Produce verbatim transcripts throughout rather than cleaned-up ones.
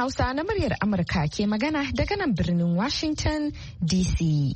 Hausa na muryar Amurka ke magana daga nan birnin Washington D C.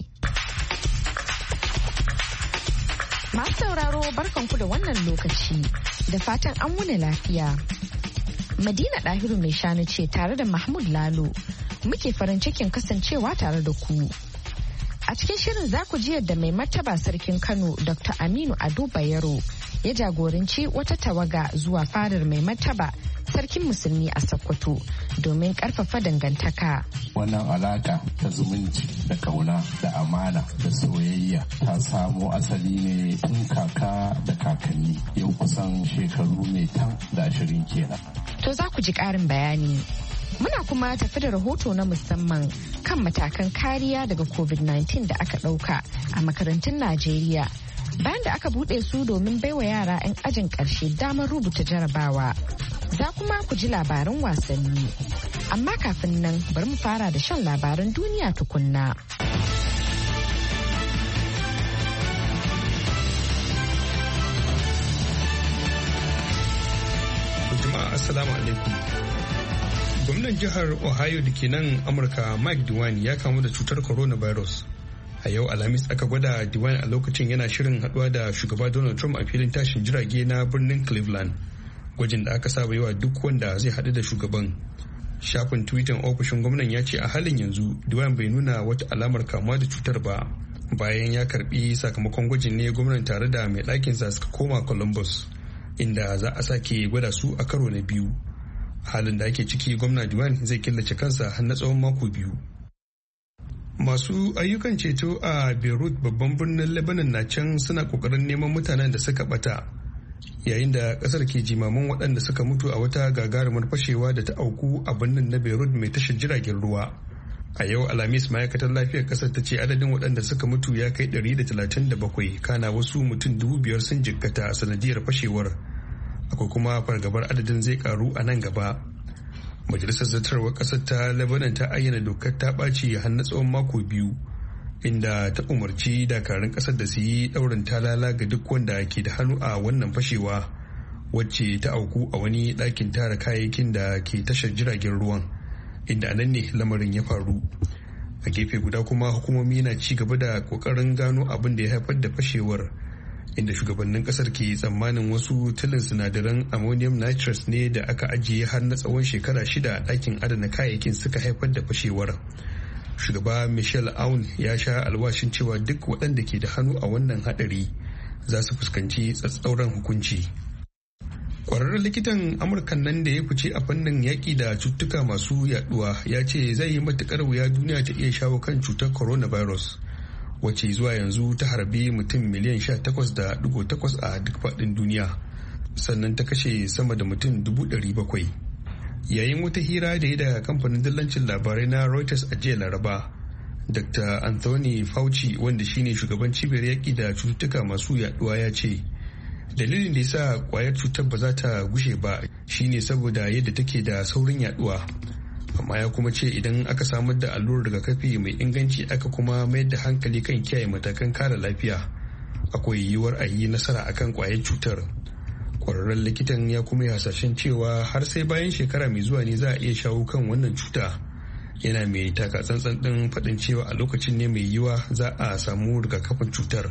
Masu sauraro barkanku da wannan lokaci da fatan an wuni lafiya. Madina Dahiru mai shanu ce tare da Mahmud Lalo muke farin cikin kasancewa tare da ku. A cikin shirin za ku ji yadda mai martaba sarkin Kano Doctor Aminu Ado Bayero ya jagoranci wata tawaga zuwa fadar mai martaba sarkin musulmi a Sokoto domin karfafa dangantaka. Wannan alaka ta zumunci da kauna da amana da soyayya ta samo asali ne tun kaka da kakanni yau kusan shekaru mai tan da ashirin kenan. To za ku ji ƙarin bayani. Muna kuma tafi da rahoto na musamman kan matakan kariya daga covid nineteen da aka ɗauka a makarantun Najeriya bayan da aka buɗe su domin baiwa yara 'yan ajin ƙarshe damar rubuta jarabawa. Za kuma ku ji labaran wasanni. Amma kafin nan bari mu fara da shan labaran duniya tukunna. Jama'a assalamu alaikum. Gwamnan jihar Ohio da ke nan Amurka Mike DeWine ya kamu da cutar coronavirus. A yau Alhamis aka gwada DeWine a lokacin yana shirin haduwa da shugaba Donald Trump a filin tashin jirage na birnin Cleveland. Gwajin da aka saba yi wa duk wanda zai haɗu da shugaban. Shafin Twitter ofishin gwamnan ya ce a halin yanzu DeWine bai nuna wata alamar kamuwa da cutar ba. Bayan ya karbi sakamakon gwajin ne gwamnan tare da mai ɗakinsa suka koma Columbus inda za a sake gwada su a karo na biyu. Halin da ake ciki gwamna DeWine zai killace kansa har na tsawon mako biyu. Masu ayyukan ceto a Beirut babban birnin Lebanon na can suna kokarin neman mutanen da suka bata yayin da kasar ke jimamin waɗanda suka mutu a wata gagarumar fashewa da ta auku a birnin na Beirut mai tashar jiragen ruwa. A yau Alhamis ma'aikatar lafiyar kasar ta ce adadin waɗanda suka mutu ya kai ɗari da talatin da bakwai kana wasu mutum dubu biyar sun jikkata a sanadiyar fashewar. Akwai kuma fargabar adadin zai karu a nan gaba. Majalisar zartarwar ƙasar ta Lebanon ta ayyana dokar ta ɓaci har na tsawon mako biyu inda ta umarci dakarun ƙasar da su yi ɗaurin talala ga duk wanda ke da hannu a wannan fashewa wacce ta auku a wani ɗakin tara kayayyakin da ke tashar jiragen ruwan inda anan ne lamarin ya faru. A gefe guda kuma hukumomi na ci gaba da ƙoƙarin gano abin da ya haifar da fashewar inda shugabannin kasar ke tsammanin wasu tilin sinadaran ammonium nitrate ne da aka ajiye har na tsawon shekara shida a ɗakin adana kayayyakin suka haifar da fashewar. Shugaba Michel Aoun ya sha alwashin cewa duk waɗanda ke da hannu a wannan haɗari za su fuskanci tsatsauran hukunci. Kwararren likitan Amurkan nan da ya fice a fannin yaƙi da cututtuka masu yaɗuwa ya ce zai yi matuƙar wuya duniya ta iya shawo kan cutar coronavirus. Wacce zuwa yanzu ta harbi mutum miliyan sha takwas da digo takwas a duk faɗin duniya sannan ta kashe sama da mutum dubu ɗari bakwai. Yayin wata hira da ya da kamfanin dillancin labarai na Reuters a jiya Laraba, Doctor Anthony Fauci wanda shine shugaban cibiyar yaƙi da cututtuka masu yaɗuwa ya ce dalilin da yasa kwayar cutar ba za ta gushe ba shine saboda yadda take da saurin yaɗuwa. Amma ya kuma ce idan aka samar da allurar rigakafi mai inganci aka kuma mayar da hankali kan kiyaye matakan kare lafiya akwai yiwuwar a yi nasara akan kwayar cutar. Kwararren likitan ya kuma yi hasashen cewa har sai bayan shekara mai zuwa ne za a iya shawo kan wannan cuta. Yana mai taka tsantsan din faɗin cewa a lokacin ne mai yiwuwa za a samu rigakafin cutar.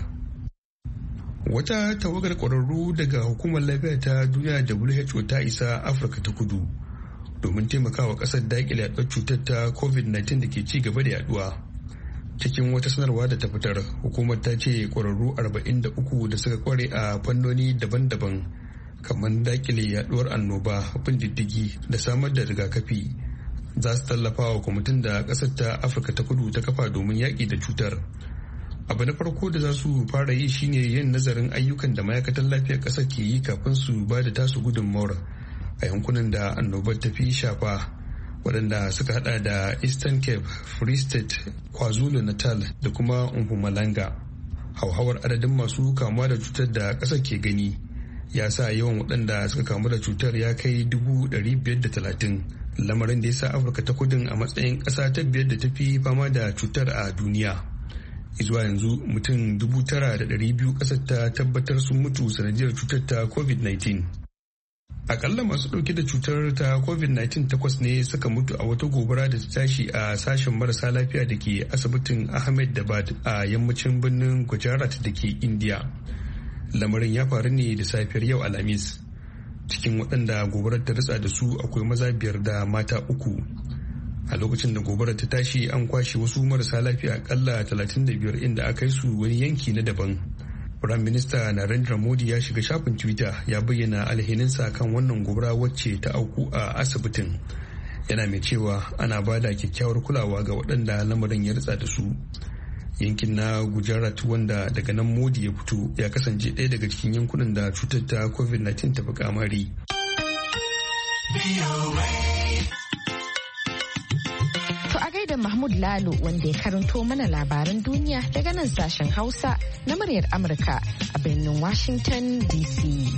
Wata tawagar kwararru daga hukumar lafiya ta duniya W H O ta isa Afirka ta Kudu domin taimakawa kasar daƙile yaduwar cutar ta covid nineteen da ke ci gaba da yaduwa. Cikin wata sanarwa da ta fitar, hukumar ta ce ƙwararru arba'in da uku da suka kware a fannoni daban-daban kamar daƙile yaduwar annoba, bin diddigi da samar da rigakafi za su tallafa wa kwamitin da ƙasar ta Afirka ta Kudu ta kafa domin yaƙi da cutar. Abu na farko da za su fara yi shine yin nazarin ayyukan da ma'aikatan lafiyar ƙasar ke yi kafin su ba da tasu gudunmawar a yankunan da annobar ta fi shafa waɗanda suka hada da Eastern Cape, Free State, KwaZulu Natal da kuma Mpumalanga. Hauhawar adadin masu kamuwa da cutar da ƙasar ke gani ya sa yawan waɗanda suka kamu da cutar ya kai dubu ɗari biyar da talatin, lamarin da ya sa Afirka ta Kudin a matsayin ƙasa ta biyar da ta fi fama da cutar a duniya. Zuwa yanzu mutum dubu tara da ɗari biyu ƙasar ta tabbatar sun mutu sanadiyar cutar ta covid nineteen. Akalla masu ɗauke da cutar ta covid nineteen takwas ne suka mutu a wata gobara da ta tashi a sashen marasa lafiya da ke asibitin Ahmedabad a yammacin birnin Gujarat da ke India. Lamarin ya faru ne da safiyar yau Alhamis. Cikin waɗanda gobarar ta ritsa da su akwai maza biyar da mata uku. A lokacin da gobarar ta tashi an kwashe wasu marasa lafiya akalla talatin da biyar inda aka yi su wani yanki na daban. Prime Minister Narendra Modi ya shiga shafin Twitter ya bayyana alhininsa kan wannan gobara wacce ta auku a asibitin. Yana mai cewa ana bada kyakkyawar kulawa ga waɗanda lamarin ya ritsa da su. Yankin na Gujarat wanda daga nan Modi ya fito ya kasance ɗaya daga cikin yankunan da cutar ta covid nineteen ta fi kamari. Da Mahmud Lalo wanda ya karanto mana labaran duniya daga nan sashen Hausa na muryar Amurka a birnin Washington D C.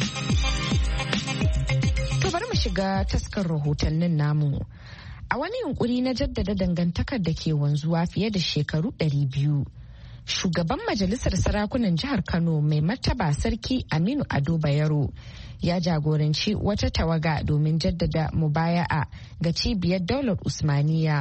To bari mu shiga taskar rahotannin namu. A wani yunkuri na jaddada dangantakar da ke wanzuwa fiye da shekaru ɗari biyu. Shugaban Majalisar Sarakunan Jihar Kano mai martaba Sarki Aminu Ado Bayero ya jagoranci wata tawaga domin jaddada mubaya'a ga cibiyar daular Usmaniya.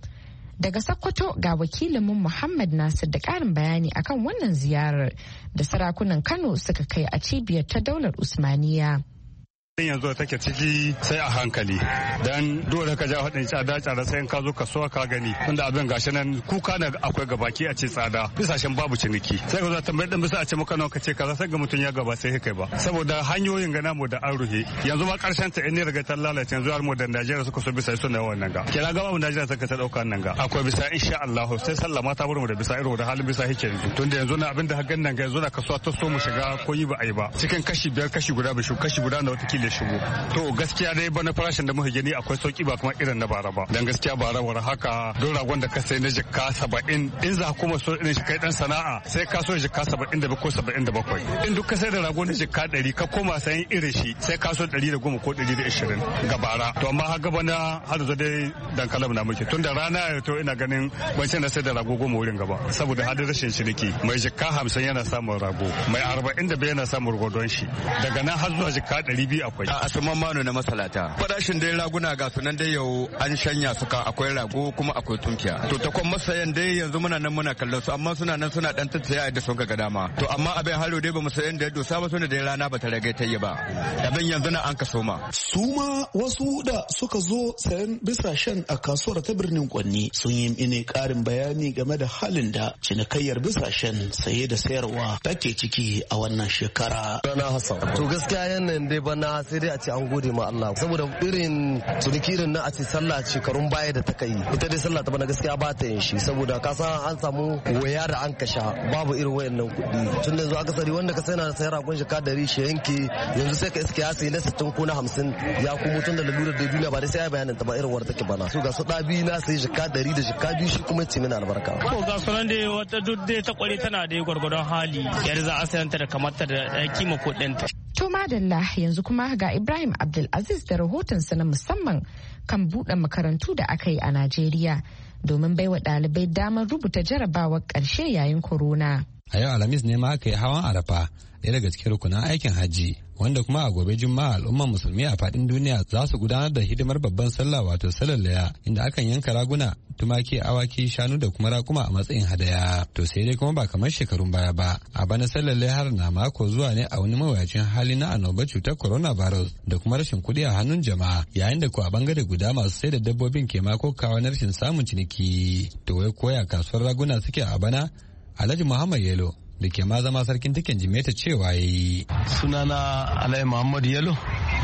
Daga Sokoto ga wakilinmu Muhammad Nasir da ƙarin bayani akan wannan ziyarar da sarakunan Kano suka kai a cibiyar ta daular Usmaniya. yanzu take ciki sai a hankali dan dole ka ja hadin tsada tsada sai in ka zo kasuwa ka gani tunda abin gashi nan kuka na akwai gabaki a ce tsada bisashen babu ciniki sai ka zo tambayar dan bisa a ce maka nawa ka ce kaza sai ga mutun ya gaba sai kai ba saboda hanyoyin ga namu da an ruhe yanzu ma karshen ta in ne daga ta lalace yanzu har mu da Najeriya suka so bisa suna wannan ga kira gaba mu Najeriya suka ta dauka nan ga akwai bisa insha Allah sai sallama ta burmu da bisa irin da halin bisa yake tunda yanzu na abin da hakan nan ga yanzu na kasuwa ta so mu shiga ko yi ba ai ba cikin kashi biyar kashi guda bishu kashi guda na wata kila shigo to gaskiya dai bana farashin da muka gani akwai sauki ba kuma irin na bara ba dan gaskiya bara war haka don ragon da ka sai na jikka saba'in in za kuma so irin shi kai dan sana'a sai ka so jikka saba'in da bakwai saba'in da bakwai in duk ka sai da ragon na jikka ɗari ka koma sayan irin shi sai ka so ɗari da goma ko ɗari da ishirin ga bara to amma haka bana har da dai dan kalam na muke tun da rana to ina ganin ban sai na sai da rago goma wurin gaba saboda hadin rashin ciniki mai jikka hamsin yana samun rago mai arba'in da bai yana samun ragodon shi daga nan har zuwa jikka ɗari biyu akwai asuman manu na masalata farashin dai raguna ga sunan dai yau an shanya suka akwai rago kuma akwai tunkiya to ta kwan masayan dai yanzu muna nan muna kallon su amma suna nan suna dan tattaya da sun ga dama to amma abin halo dai ba mu sayan da dosa ba suna da rana ba ta rage ta yi ba abin yanzu na an kaso ma su ma wasu da suka zo sayan bisashen a kasuwar ta birnin Kwanni sun yi mini karin bayani game da halin da cinikayyar bisashen saye da sayarwa take ciki a wannan shekara. Rana Hassan to gaskiya yanayin dai bana sai dai a ce an gode ma Allah saboda irin tunikirin na a ce sallah shekarun baya da ta kai ita dai sallah ta bana gaskiya ba ta yin shi saboda ka san an samu waya da an kasha babu irin wayannan kuɗi tun da yanzu akasari wanda ka sai na sayar ragon shi ka dari shi yanke yanzu sai ka iske ya sayi na sittin ko na hamsin ya kuma tun da lalurar da duniya ba dai sai ya bayanin ta ba irin wadda take bana su ga su ɗabi na sai jika dari da jika biyu shi kuma ci mina albarka. Ko ga sunan dai wata duk dai ta kware tana da gwargwadon hali yadda za a sayanta da kamata da kima kuɗin ta. To madalla yanzu kuma ga Ibrahim Abdulaziz da rahotonsa na musamman kan buɗe makarantu da aka yi a Najeriya domin baiwa ɗalibai damar rubuta jarabawar ƙarshe yayin corona. A yau Alhamis ne ma aka yi hawan Arafa, ɗaya daga cikin rukunan aikin hajji, wanda kuma a gobe Juma'a al'umman musulmi a faɗin duniya za su gudanar da hidimar babban sallah wato sallar laya, inda akan yanka raguna, tumaki, awaki, shanu da kuma rakuma a matsayin hadaya. To sai dai kuma ba kamar shekarun baya ba. A bana sallar layar na mako zuwa ne a wani mawuyacin hali na annobar cutar coronavirus da kuma rashin kuɗi a hannun jama'a, yayin da ko a bangare guda masu sai da dabbobin ke mako kawo na rashin samun ciniki. To wai koya kasuwar raguna suke a bana? Alhaji Muhammad Yelo da ke ma zama sarkin tiken Jimeta cewa ya yi. Sunana Alhaji Muhammad Yelo,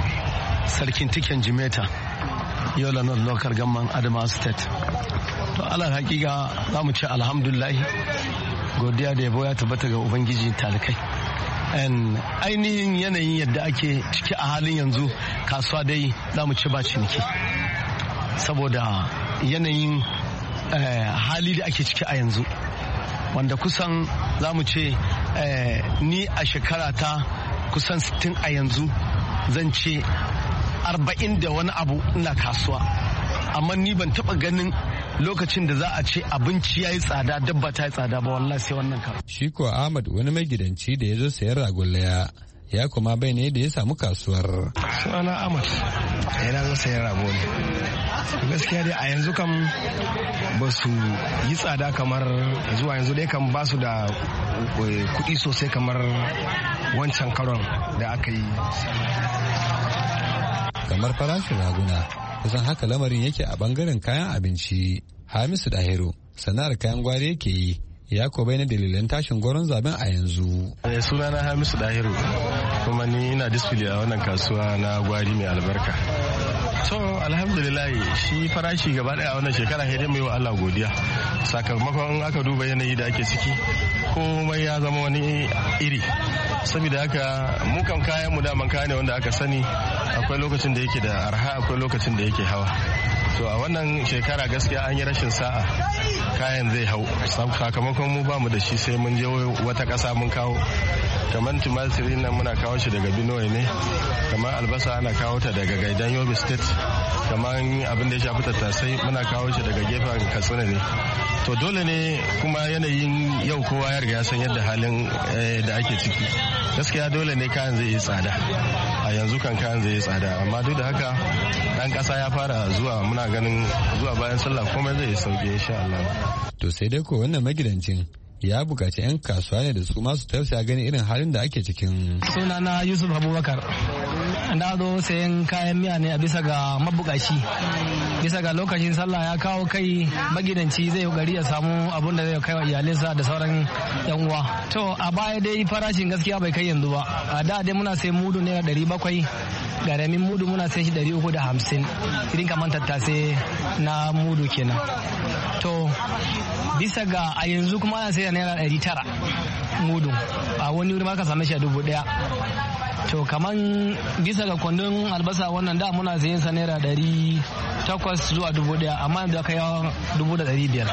sarkin tiken Jimeta, Yola North Local Government, Adamawa State. To alal hakika za mu ce alhamdulahi, godiya da yabo ya tabbata ga Ubangiji talikai. Ainihin yanayin yadda ake ciki a halin yanzu kasuwa dai za mu ce ba ciniki. Saboda yanayin hali da ake ciki a yanzu. Wanda kusan za mu ce ni a shekara ta kusan sittin a yanzu zan ce arba'in da wani abu ina kasuwa amma ni ban taba ganin lokacin da za a ce abinci ya yi tsada dabba ta yi tsada ba wallahi sai wannan karo. Shi ko Ahmad wani magidanci da ya zo sayar ragon laya ya kuma bai ne da ya samu kasuwar. Sunana Ahmad, yana zo sayan rago ne. Gaskiya dai a yanzu kam ba su yi tsada kamar zuwa yanzu dai kan ba su da kuɗi sosai kamar wancan karon da aka yi. Kamar farashin raguna kusan haka lamarin yake a bangaren kayan abinci. Hamisu Dahiru sana'ar kayan gwari yake yi, ya ko bai na dalilan tashin goron zaben a yanzu. Sunana Hamisu Dahiru kuma ni ina display a wannan kasuwa na gwari mai albarka. To alhamdulillah shi farashi gaba daya a wannan shekara sai dai mai wa Allah godiya. Sakamakon aka duba yanayi da ake ciki komai ya zama wani iri. Saboda haka mu kan kayan mu daman kaya ne wanda aka sani, akwai lokacin da yake da arha akwai lokacin da yake hawa. To a wannan shekara gaskiya an yi rashin sa'a kayan zai hau sakamakon mu bamu da shi sai mun je wata ƙasa mun kawo. Kamar tumatiri nan muna kawo shi daga Benue ne, kamar albasa ana kawo ta daga Gaidan Yobe State, kamar abin da ya shafi tattasai muna kawo shi daga gefen Katsina ne. To dole ne kuma yanayin yau kowa ya riga ya san yadda halin da ake ciki. Gaskiya dole ne kayan zai yi tsada. A yanzu kan kayan zai yi tsada, amma duk da haka dan kasa ya fara zuwa, muna ganin zuwa bayan sallah komai zai yi sauki insha Allah. To sai dai ko wannan magidancin ya bukaci 'yan kasuwa ne da su masu tausaya ganin irin halin da ake cikin. Sunana Yusuf Abubakar. Na zo sayan kayan miya ne a bisa ga mabukaci. Bisa ga lokacin sallah ya kawo kai, magidanci zai kokari ya samu abun da zai kai wa iyalinsa da sauran yan uwa. To a baya dai farashin gaskiya bai kai yanzu ba. A da dai muna sayan mudu naira ɗari bakwai, garamin mudu muna sayan shi ɗari uku da hamsin. Irin kamar tattase na mudu kenan. To bisa ga a yanzu kuma ana sayar naira ɗari tara mudu, a wani wuri ma ka same shi a dubu ɗaya. To kaman bisa ga kwandon albasa wannan da muna sayen sa naira ɗari takwas zuwa dubu ɗaya, amma da kai dubu da ɗari biyar.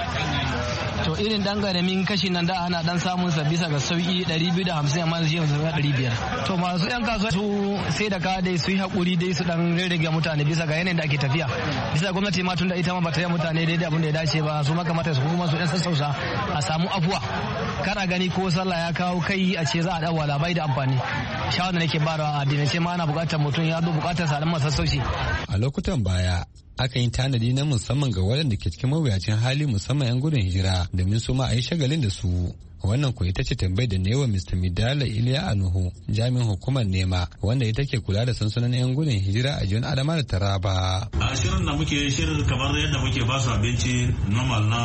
To irin dan garamin kashi nan da ana dan samun sa bisa ga sauki ɗari biyu da hamsin, amma shi yanzu ɗari biyar. To masu yan kasuwa su sai da ka dai su yi hakuri dai su dan rage mutane bisa ga yanayin da ake tafiya. Bisa gwamnati ma tun da ita ma ba ta yi mutane daidai abin da ya dace ba, su ma kamata su kuma su dan sassausa a samu afuwa. Kana gani ko sallah ya kawo kai a ce za a dawo labai da amfani. Shawara da nake barawa a addinance ma ana bukatar mutum ya zo bukatar sa dan masassauci. A lokutan baya aka yi tanadi na musamman ga waɗanda ke cikin mawuyacin hali, musamman 'yan gudun hijira, domin su ma a yi shagalin da su. Wannan ko ita ce tambayar da newa Mister Midala Iliya Anuhu, jami'in hukumar nema, wanda ita ke kula da sansanin 'yan gudun hijira a jihar Adama da Taraba. A shirin da muke shirin kamar yadda muke ba su abinci normal na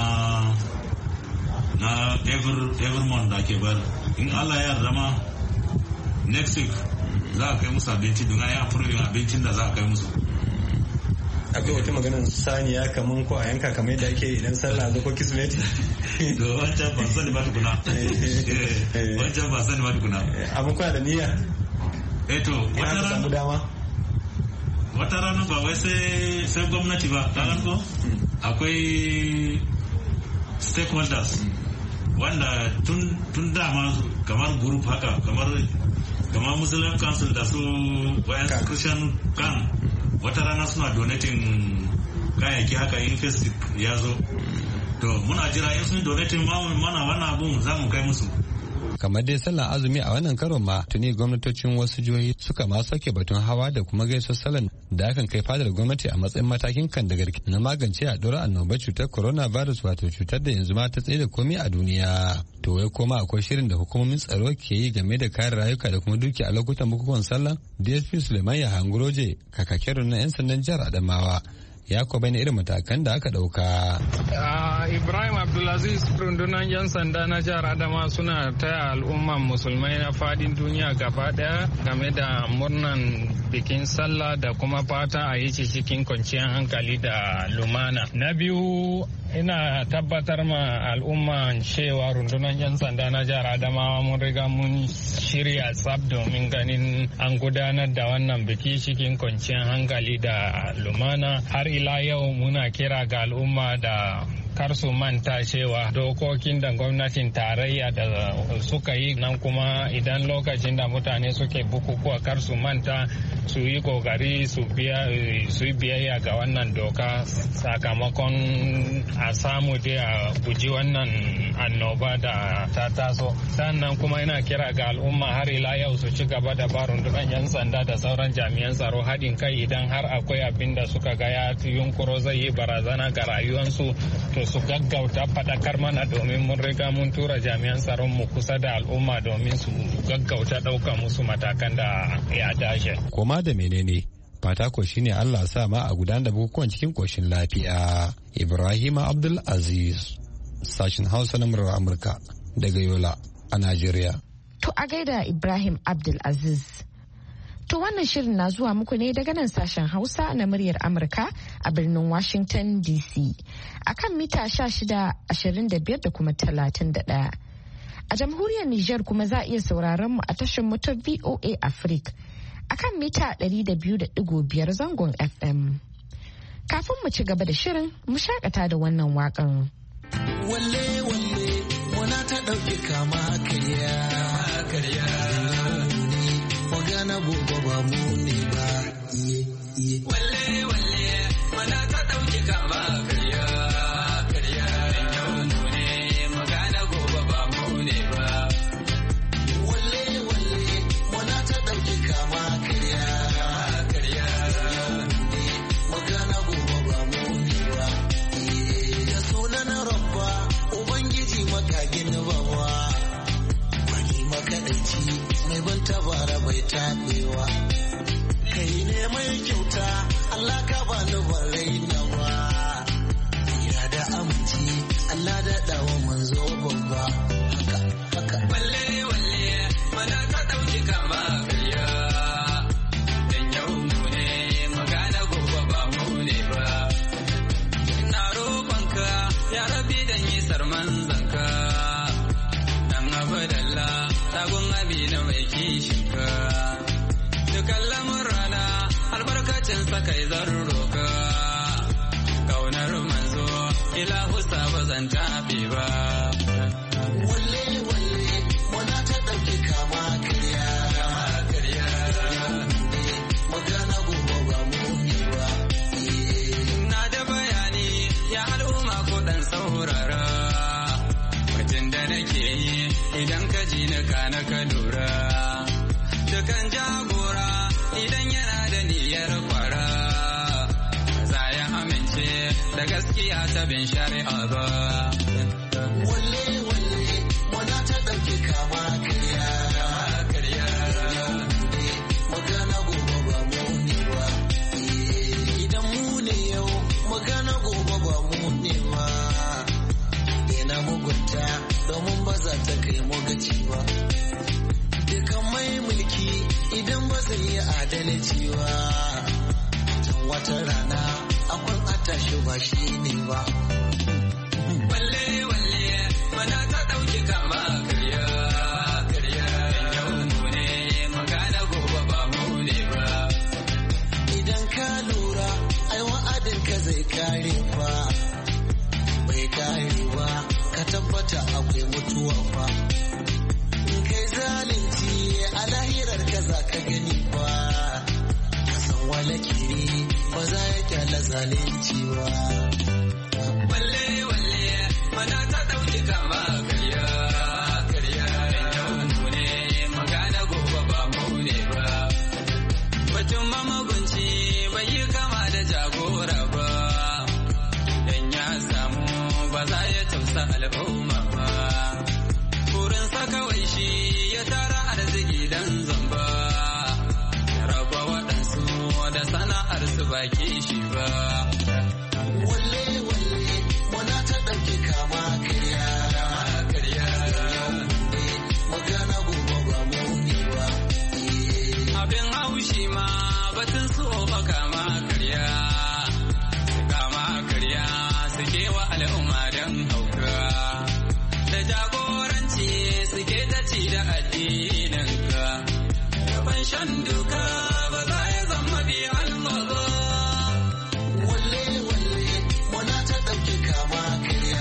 na every every month da ke bar. In Allah ya yarda ma next week za a kai musu abinci don ya approve abincin da za a kai musu. Akwai wata maganar saniya kaman ko a yanka kamar yadda ake idan sallah zo ko kismeti. To wancan ba sani ba tukuna. Wancan ba sani ba tukuna. Abin kwa da niyya. Eh to wata rana dama. Wata rana ba wai sai sai gwamnati ba, kagan ko? Akwai stakeholders wanda tun tun dama kamar group haka kamar kamar Muslim Council da su wayan Christian kan wata rana suna donating kayayyaki haka in festive ya zo. To muna jira in sun donating mana wannan abun za mu kai musu. Kamar dai sallan azumi a wannan karon ma tuni gwamnatocin wasu jihohi suka ma sauke batun hawa da kuma gaisuwar sallan da akan kai fadar gwamnati a matsayin matakin kan da garki na magance yaduwar annobar cutar coronavirus, wato cutar da yanzu ma ta tsaye da komai a duniya. To wai koma akwai shirin da hukumomin tsaro ke yi game da kare rayuka da kuma duki a lokutan bukukuwan sallah? D S P Suleiman Yahanguroje, kakakin na 'yan sandan jihar Adamawa, ya kuwa bayan irin matakan da aka dauka. Ibrahim Abdulaziz, rundunar 'yan sanda na jihar Adama suna taya al'umman musulmai na fadin duniya gaba daya game da murnan bikin sallah da kuma fata a yi cikin kwanciyar hankali da lumana. Na biyu, ina tabbatar ma al'umma cewa rundunar 'yan sanda na jihar Adamawa mun riga mun shirya tsab domin ganin an gudanar da wannan biki cikin kwanciyar hankali da lumana. Har ila yau muna kira ga al'umma da kar su manta cewa dokokin da gwamnatin tarayya da suka yi nan kuma idan lokacin da mutane suke bukukuwa kar su manta su yi kokari su yi biyayya ga wannan doka sakamakon a samu dai a guji wannan annoba da ta taso. Sannan kuma ina kira ga al'umma har ila yau su ci gaba da ba rundunar 'yan sanda da sauran jami'an tsaro haɗin kai idan har akwai abin da suka ga ya yunkuro zai yi barazana ga rayuwarsu to su gaggauta faɗakar mana domin mun riga mun tura jami'an tsaron mu kusa da al'umma domin su gaggauta ɗauka musu matakan da ya dace. Koma da menene fata ko shine Allah sa ma a gudanar da bukukuwan cikin koshin lafiya. Ibrahim Abdul Aziz, sashin Hausa na murar Amurka daga Yola a Najeriya. To a gaida Ibrahim Abdul Aziz. To wannan shirin na zuwa muku ne daga nan sashen Hausa na muryar Amurka a birnin Washington D C akan mita sha shida, ashirin da biyar da kuma talatin da ɗaya. A jamhuriyar Nijar kuma za a iya sauraron mu a tashar mu ta V O A Africa akan mita ɗari da biyu da ɗigo biyar zangon F M. Kafin mu ci gaba da shirin mu shakata da wannan waƙan. Walle walle wana ta ɗauki kama karya karya magana gobe ba mu ne ba walle walle wana ta ɗauki kama karya karya yau mu ne magana gobe ba mu ne ba walle walle wana ta ɗauki kama karya karya magana gobe ba mu ne ba da sunan rabba ubangiji makagin bawa wani makaɗaici mai ban tabara bai taɓewa kai ne mai kyauta Allah ka ba ni barai nawa ya da aminci Allah da dawo manzo babba haka haka walle walle mana ta dauki kama karya dan yau mu ne magana gobe ba mu ne ba ina roƙonka ya rabbi dan yi sarman zanka dan abadalla tagun abi na mai kishinka dukan lamurana albarkacin sa kai zan roka kaunar manzo ilahu sa ba zan tafi ba walle walle wana ta dauki kama karya karya magana gobe ba mu ne ba na da bayani ya al'umma ko dan saurara mutum da nake yi idan ka ji na kana ka lura dukan jagora idan yana da niyyar kwara za ya amince da gaskiya ta bin shari'a ba walle walle wana ta dauki kama karya karya magana gobe ba mu ne ba idan mu ne yau magana gobe ba mu ne ba ina mugunta domin ba za ta kai mu gaci ba dukan mai mulki idan ba zai yi adalci ba can wata rana akwai atashi ba shi ne ba walle walle mana ta dauki kama karya karya yau mu ne magana gobe ba mu ne ba idan ka lura ai wa'adin ka zai kare fa bai kare ba ka tabbata akwai mutuwa fa kai zalunci a lahirar ka za ka gani ba ka san wala kiri ba za ya kyala zalunci ba walle walle mana ta dauki kama karya karya yau mu ne magana gobe ba mu ne ba mutum mamagunci bai yi kama da jagora ba dan ya samu ba za ya tausa al'umma ba burinsa kawai shi ya tara arziki dan zamba ya raba waɗansu da sana'ar su baki shi ba walle walle wana ta ɗauki kama karya karya magana gobe ba mu ne ba abin haushi ma batun so ba kama karya kama karya suke wa al'umma dan hauka da jagoranci suke ta ci da addininka ban shan duka ba za ya zama bi Allah ba walle walle wana ta dauki kama karya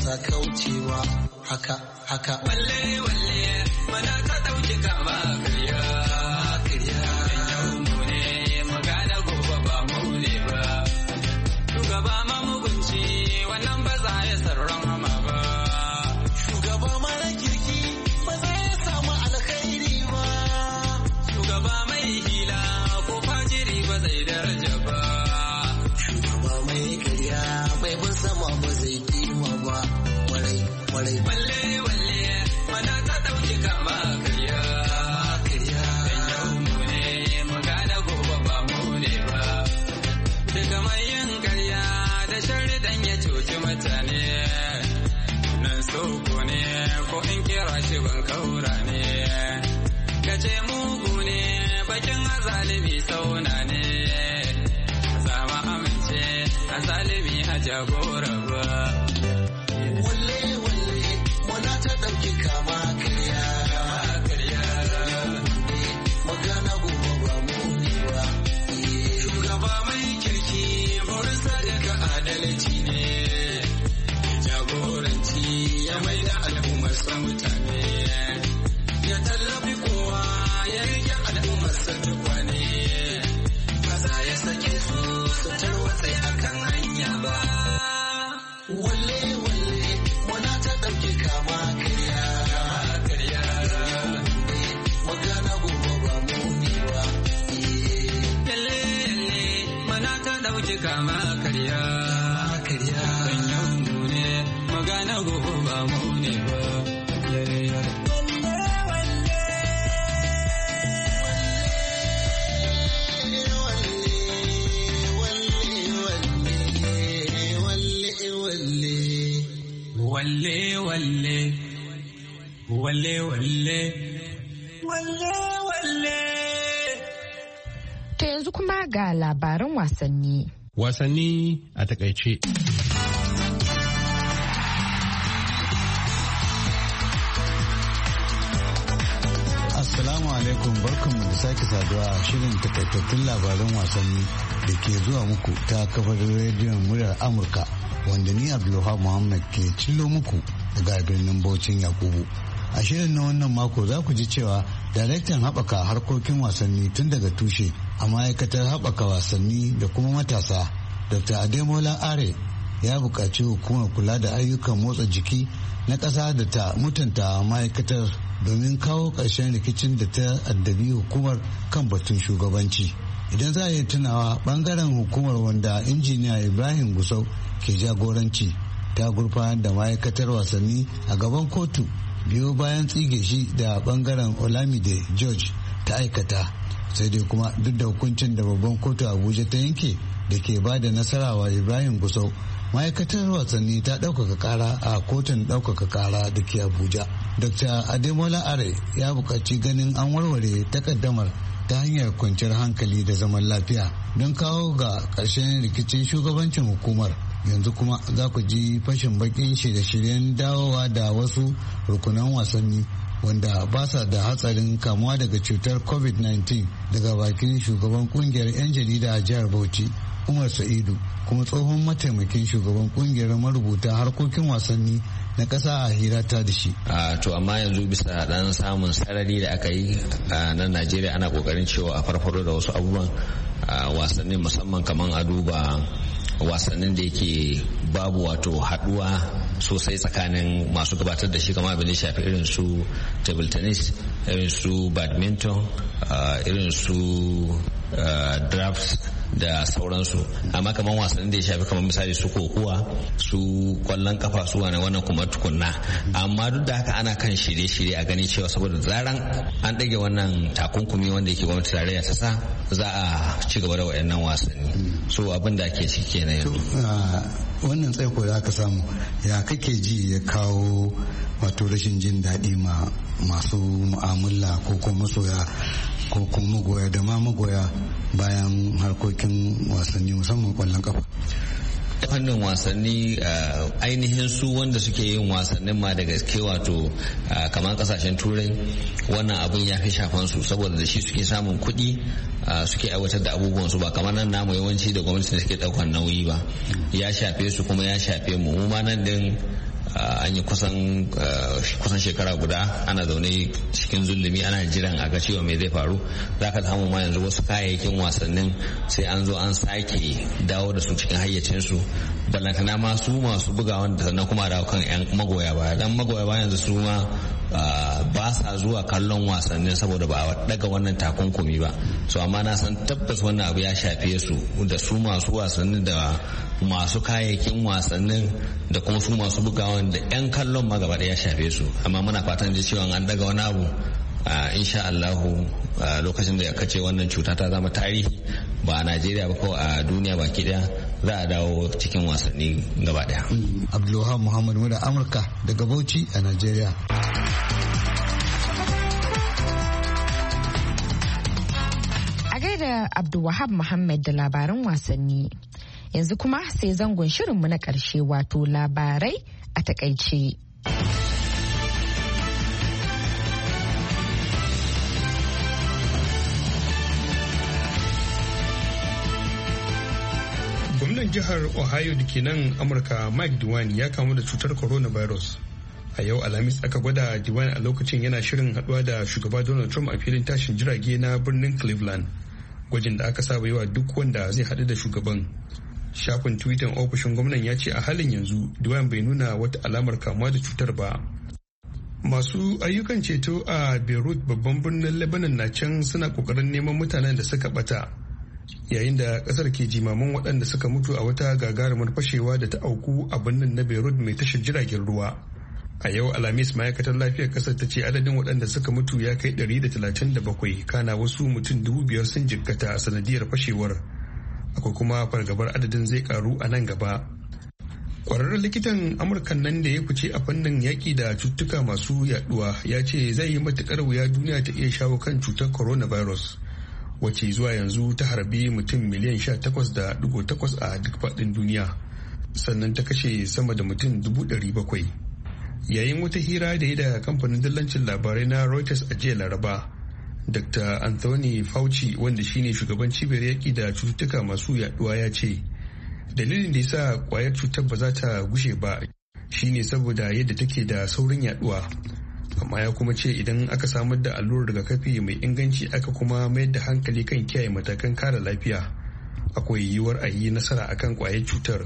sa kaucewa haka haka walle walle mana ta dauki kama karya karya yau mu ne magana gobe ba mu ne ba shugaba ma mugunci wannan ba za ya sarran hama ba shugaba mara kirki ba za ya samu alkhairi ba shugaba mai hila ko fajiri ba zai daraja ba shugaba mai karya bai bin sama ba zai kima ba warai warai walle walle mana ta dauki kama karya karya yau mu ne magana gobe ba mu ne ba daga mai yin karya da sharri dan ya cuci mutane nan soko ne ko in kira shi ban kaura ne kace mugu ne bakin azalimi sauna ne zama amince azalimi a jagora ba walle walle muna ta dauki kama karya karya magana gobe ba mu ne ba shugaba mai kirki burinsa daga adalci ne jagoranci ya mai da al'ummarsa mutane ya tallafi kowa ya rike al'ummarsa tukwane ba za ya sake su su tarwatse akan hanya ba walle walle muna ta ɗauki kama karya karya magana gobe ba mu ne ba yalle yalle muna ta ɗauki kama karya karya yau mu ne magana gobe ba mu ne ba yalle yalle walle walle walle walle walle walle To yanzu kuma ga labaran wasanni. Wasanni a takaice. Assalamu alaikum, barkanmu da sake saduwa a shirin takaitattun labaran wasanni da ke zuwa muku ta kafar rediyon muryar Amurka, wanda ni Abdulwahab Muhammad ke cillo muku daga birnin Bauchin Yakubu. A shirin na wannan mako za ku ji cewa daraktan haɓaka harkokin wasanni tun daga tushe a ma'aikatar haɓaka wasanni da kuma matasa, Doctor Ademola Are, ya buƙaci hukumar kula da ayyukan motsa jiki na ƙasa da ta mutunta ma'aikatar domin kawo ƙarshen rikicin da ta addabi hukumar kan batun shugabanci. Idan za a yi tunawa, ɓangaren hukumar wanda injiniya Ibrahim Gusau ke jagoranci ta gurfanar da ma'aikatar wasanni a gaban kotu biyo bayan tsige shi da ɓangaren Olamide George ta aikata. Sai dai kuma duk da hukuncin da babban kotu Abuja ta yanke da ke ba da nasara wa Ibrahim Gusau, ma'aikatar wasanni ta ɗaukaka ƙara a kotun ɗaukaka ƙara da ke Abuja. Doctor Ademola Are ya buƙaci ganin an warware takaddamar ta hanyar kwanciyar hankali da zaman lafiya don kawo ga ƙarshen rikicin shugabancin hukumar. Yanzu kuma za ku ji fashin bakin shirye-shiryen dawowa da wasu rukunan wasanni wanda ba sa da hatsarin kamuwa daga cutar covid nineteen daga bakin shugaban kungiyar 'yan jarida a jihar Bauchi, Umar Sa'idu, kuma tsohon mataimakin shugaban kungiyar marubuta harkokin wasanni na ƙasa a hirata da shi. To amma yanzu bisa dan samun sarari da aka yi a nan Najeriya, ana kokarin cewa a farfaro da wasu abubuwan wasannin, musamman kamar a duba wasannin da yake babu wato haduwa sosai tsakanin masu gabatar da shi, kamar abin da shafi irin su table tennis, irin su badminton, irin su draft da sauransu. Amma kamar wasannin da ya shafi kamar misali su kokuwa, su kwallon kafa, su wani wannan kuma tukunna. Amma duk da haka ana kan shirye-shirye a gani cewa saboda zaran an ɗage wannan takunkumi wanda yake gwamnati tarayya ta sa, za a ci gaba da waɗannan wasanni. So abin da ake ciki kenan yanzu. Wannan tsaiko da aka samu, ya kake ji ya kawo wato rashin jin daɗi ma masu mu'amala ko kuma masoya ko kuma magoya da ma magoya bayan harkokin wasanni musamman kwallon kafa? Fannin wasanni ainihin su wanda suke yin wasannin ma da gaske, wato kamar kasashen turai, wannan abin ya fi shafan su saboda da shi suke samun kuɗi, suke aiwatar da abubuwan su, ba kamar nan namu yawanci da gwamnati da suke ɗaukar nauyi ba. Ya shafe su kuma ya shafe mu. Mu ma nan din an yi kusan kusan shekara guda ana zaune cikin zulumi ana jiran a ga cewa me zai faru. Za ka samu ma yanzu wasu kayayyakin wasannin sai an zo an sake dawo da su cikin hayyacinsu, ballantana ma su masu bugawan da sannan kuma dawo kan 'yan magoya baya. Dan magoya baya yanzu su ma ba sa zuwa kallon wasannin saboda ba a daga wannan takunkumi ba. So amma na san tabbas wannan abu ya shafe su, da su masu wasannin da masu kayayyakin wasannin da kuma su masu bugawan da 'yan kallon ma gaba ya shafe su. Amma muna fatan da cewa an daga wani abu insha Allahu lokacin da aka ce wannan cuta ta zama tarihi ba a Najeriya ba ko a duniya baki daya, za a dawo cikin wasanni gaba daya. Abdulwahab Muhammad mu da Amurka daga Bauchi a Najeriya. A gaida Abdulwahab Muhammad da labaran wasanni. Yanzu kuma sai zangon shirinmu na ƙarshe, wato labarai a takaice. Gwamnan jihar Ohio da ke nan Amurka Mike DeWine ya kamu da cutar coronavirus. A yau Alhamis aka gwada DeWine a lokacin yana shirin haduwa da shugaba Donald Trump a filin tashin jirage na birnin Cleveland. Gwajin da aka saba yi wa duk wanda zai haɗu da shugaban. Shafin Twitter ofishin gwamnan ya ce a halin yanzu DeWine bai nuna wata alamar kamuwa da cutar ba. Masu ayyukan ceto a Beirut, babban birnin Lebanon, na can suna kokarin neman mutanen da suka bata, yayin da kasar ke jimamin waɗanda suka mutu a wata gagarumar fashewa da ta auku a birnin na Beirut mai tashar jiragen ruwa. A yau Alhamis, ma'aikatar lafiyar kasar ta ce adadin waɗanda suka mutu ya kai ɗari da talatin da bakwai, kana wasu mutum dubu biyar sun jikkata a sanadiyar fashewar. Akwai kuma fargabar adadin zai karu a nan gaba. Kwararren likitan Amurkan nan da ya fice a fannin yaƙi da cututtuka masu yaduwa ya ce zai yi matuƙar wuya duniya ta iya shawo kan cutar coronavirus, wacce zuwa yanzu ta harbi mutum miliyan sha takwas da digo takwas a duk faɗin duniya, sannan ta kashe sama da mutum dubu ɗari bakwai. Yayin wata hira da ya da kamfanin dillancin labarai na Reuters a jiya Laraba, Doctor Anthony Fauci, wanda shine shugaban cibiyar yaƙi da cututtuka masu yaduwa, ya ce dalilin da yasa kwayar cutar ba za ta gushe ba shine saboda yadda take da saurin yaduwa. Amma ya kuma ce idan aka samar da allurar rigakafi mai inganci aka kuma mayar da hankali kan kiyaye matakan kare lafiya, akwai yiwuwar a yi nasara akan kwayar cutar.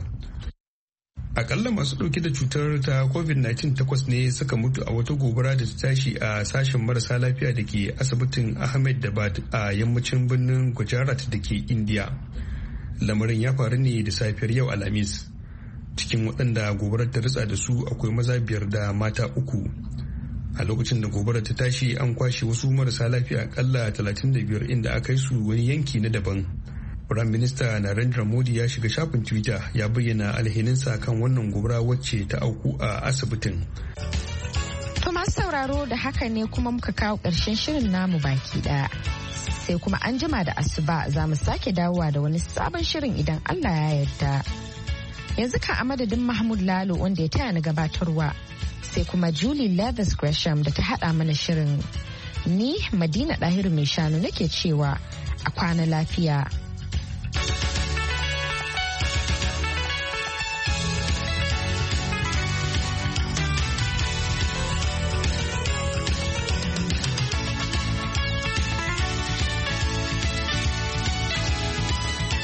Akalla masu ɗauke da cutar ta covid nineteen takwas ne suka mutu a wata gobara da ta tashi a sashen marasa lafiya da ke asibitin Ahmedabad a yammacin birnin Gujarat da ke India. Lamarin ya faru ne da safiyar yau Alhamis. Cikin waɗanda gobarar ta ritsa da su akwai maza biyar da mata uku. A lokacin da gobarar ta tashi an kwashe wasu marasa lafiya akalla talatin da biyar inda aka yi su wani yanki na daban. Prime Minister Narendra Modi ya shiga shafin Twitter ya bayyana alhininsa kan wannan gobara wacce ta auku a asibitin. To masu sauraro, da haka ne kuma muka kawo ƙarshen shirin namu baki ɗaya. Sai kuma an jima da asuba za mu sake dawowa da wani sabon shirin idan Allah ya yarda. Yanzu ka a madadin Mahmud Lalo wanda ya taya ni gabatarwa, sai kuma Julie Leathers Gresham da ta haɗa mana shirin. Ni Madina Ɗahiru mai shanu nake cewa a kwana lafiya.